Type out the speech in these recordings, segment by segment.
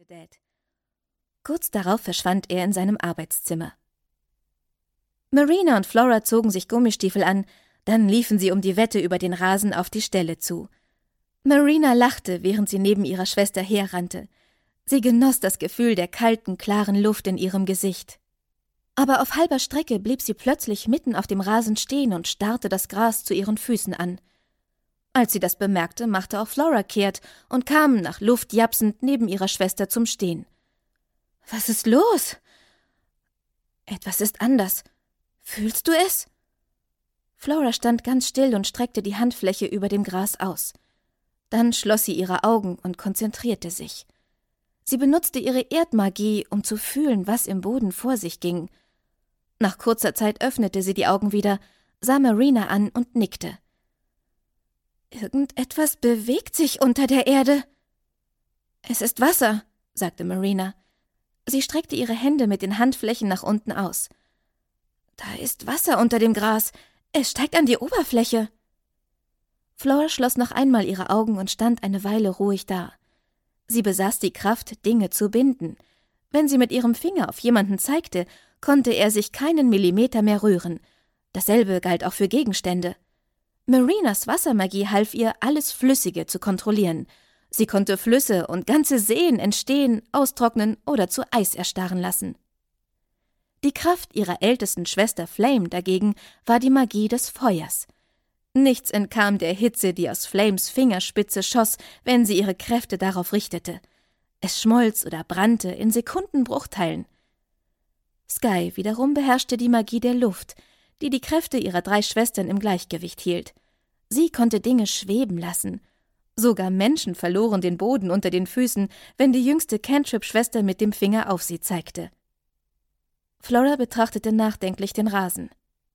Dad. Kurz darauf verschwand er in seinem Arbeitszimmer. Marina und Flora zogen sich Gummistiefel an, dann liefen sie um die Wette über den Rasen auf die Stelle zu. Marina lachte, während sie neben ihrer Schwester herrannte. Sie genoss das Gefühl der kalten, klaren Luft in ihrem Gesicht. Aber auf halber Strecke blieb sie plötzlich mitten auf dem Rasen stehen und starrte das Gras zu ihren Füßen an. Als sie das bemerkte, machte auch Flora kehrt und kam, nach Luft japsend, neben ihrer Schwester zum Stehen. »Was ist los?« »Etwas ist anders. Fühlst du es?« Flora stand ganz still und streckte die Handfläche über dem Gras aus. Dann schloss sie ihre Augen und konzentrierte sich. Sie benutzte ihre Erdmagie, um zu fühlen, was im Boden vor sich ging. Nach kurzer Zeit öffnete sie die Augen wieder, sah Marina an und nickte. »Irgendetwas bewegt sich unter der Erde.« »Es ist Wasser«, sagte Marina. Sie streckte ihre Hände mit den Handflächen nach unten aus. »Da ist Wasser unter dem Gras. Es steigt an die Oberfläche.« Flora schloss noch einmal ihre Augen und stand eine Weile ruhig da. Sie besaß die Kraft, Dinge zu binden. Wenn sie mit ihrem Finger auf jemanden zeigte, konnte er sich keinen Millimeter mehr rühren. Dasselbe galt auch für Gegenstände. Marinas Wassermagie half ihr, alles Flüssige zu kontrollieren. Sie konnte Flüsse und ganze Seen entstehen, austrocknen oder zu Eis erstarren lassen. Die Kraft ihrer ältesten Schwester Flame dagegen war die Magie des Feuers. Nichts entkam der Hitze, die aus Flames Fingerspitze schoss, wenn sie ihre Kräfte darauf richtete. Es schmolz oder brannte in Sekundenbruchteilen. Sky wiederum beherrschte die Magie der Luft, die die Kräfte ihrer 3 Schwestern im Gleichgewicht hielt. Sie konnte Dinge schweben lassen. Sogar Menschen verloren den Boden unter den Füßen, wenn die jüngste Cantrip-Schwester mit dem Finger auf sie zeigte. Flora betrachtete nachdenklich den Rasen.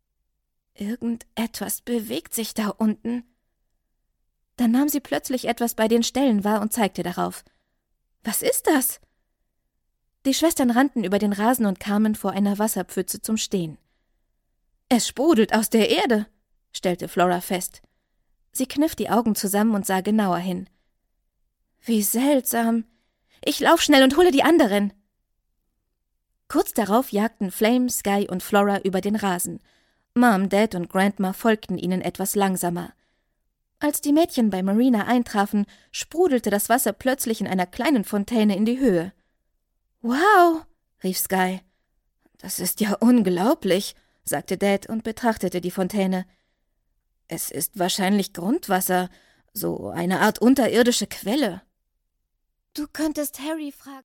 »Irgendetwas bewegt sich da unten.« Dann nahm sie plötzlich etwas bei den Stellen wahr und zeigte darauf. »Was ist das?« Die Schwestern rannten über den Rasen und kamen vor einer Wasserpfütze zum Stehen. »Es sprudelt aus der Erde«, stellte Flora fest. Sie kniff die Augen zusammen und sah genauer hin. »Wie seltsam. Ich lauf schnell und hole die anderen.« Kurz darauf jagten Flame, Sky und Flora über den Rasen. Mom, Dad und Grandma folgten ihnen etwas langsamer. Als die Mädchen bei Marina eintrafen, sprudelte das Wasser plötzlich in einer kleinen Fontäne in die Höhe. »Wow«, rief Sky. »Das ist ja unglaublich«, sagte Dad und betrachtete die Fontäne. »Es ist wahrscheinlich Grundwasser, so eine Art unterirdische Quelle.« »Du könntest Harry fragen.«